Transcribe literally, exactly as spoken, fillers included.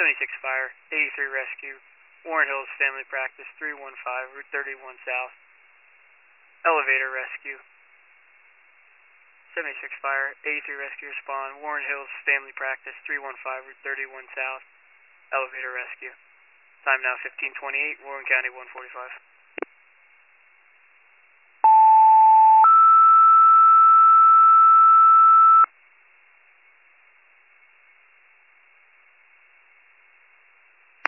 seventy-six Fire, eighty-three Rescue, Warren Hills Family Practice, three one five, Route thirty-one South, Elevator Rescue. seventy-six Fire, eighty-three Rescue respond, Warren Hills Family Practice, three one five, Route thirty-one South, Elevator Rescue. Time now fifteen twenty-eight, Warren County one forty-five.